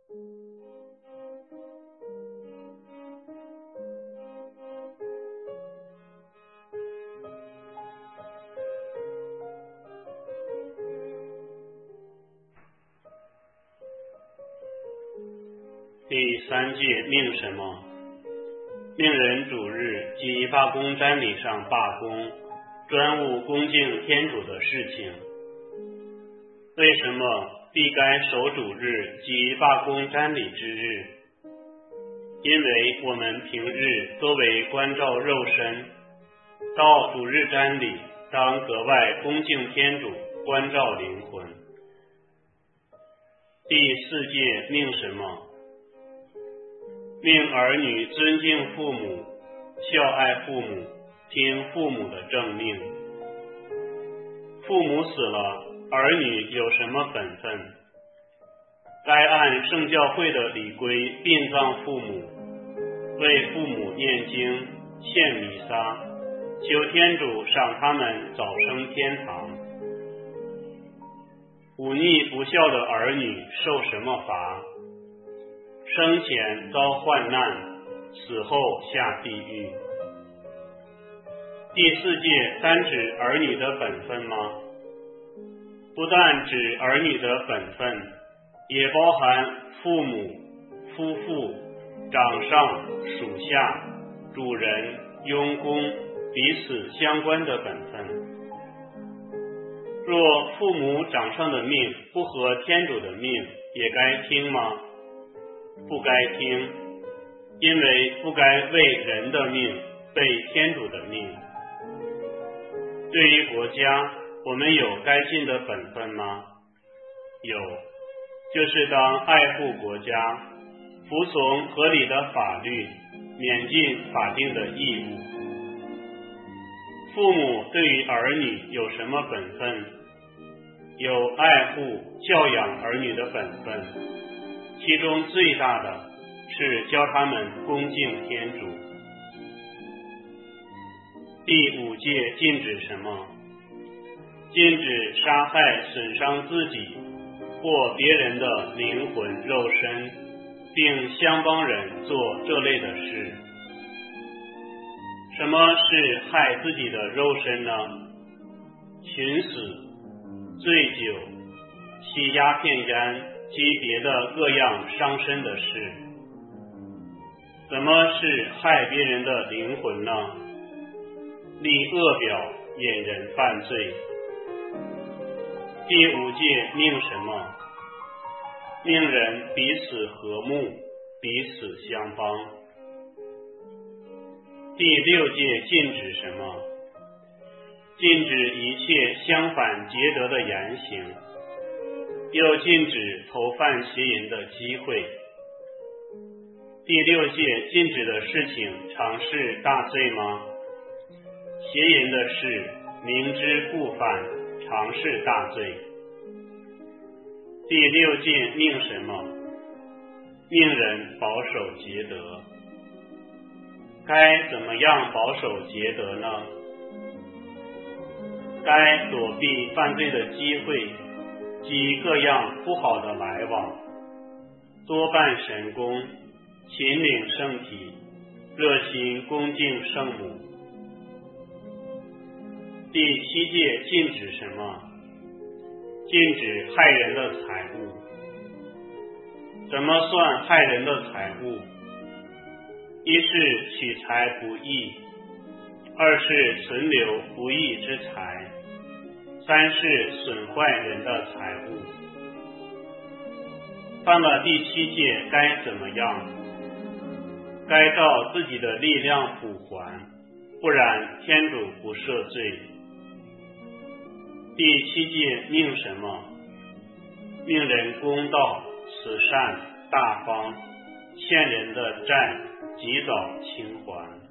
第三诫命什么？命人主日及罢工瞻礼上罢工，专务恭敬天主的事情。为什么必该守主日及罢工瞻礼之日？因为我们平日多为关照肉身，到主日瞻礼当格外恭敬天主，关照灵魂。第四诫命什么？命儿女尊敬父母，孝爱父母，听父母的政命。父母死了，儿女有什么本分？该按圣教会的礼规殡葬父母，为父母念经、献弥撒，求天主赏他们早升天堂。忤逆不孝的儿女受什么罚？生前遭患难，死后下地狱。第四诫单指儿女的本分吗？不但指儿女的本分，也包含父母、夫妇、长上、属下、主人、佣工彼此相关的本分。若父母长上的命不合天主的命，也该听吗？不该听，因为不该为人的命背天主的命。对于国家，我们有该尽的本分吗？有，就是当爱护国家，服从合理的法律，免尽法定的义务。父母对于儿女有什么本分？有爱护、教养儿女的本分，其中最大的是教他们恭敬天主。第五诫禁止什么？禁止杀害、损伤自己或别人的灵魂、肉身，并相帮人做这类的事。什么是害自己的肉身呢？寻死、醉酒、吸鸦片烟及别的各样伤身的事。怎么是害别人的灵魂呢？立恶表，引人犯罪。第五诫命什么？命人彼此和睦，彼此相帮。第六诫禁止什么？禁止一切相反节德的言行，又禁止投犯邪淫的机会。第六诫禁止的事情常是大罪吗？邪淫的事明知故犯，常是大罪。第六诫命什么？命人保守节德。该怎么样保守节德呢？该躲避犯罪的机会及各样不好的来往，多办神功，勤领圣体，热心恭敬圣母。第七诫禁止什么？禁止害人的财物。怎么算害人的财物？一是取财不义，二是存留不义之财，三是损坏人的财物。犯了第七诫该怎么样？该照自己的力量补还，不然天主不赦罪。第七诫命什么？命人公道、慈善、大方，欠人的债及早清还。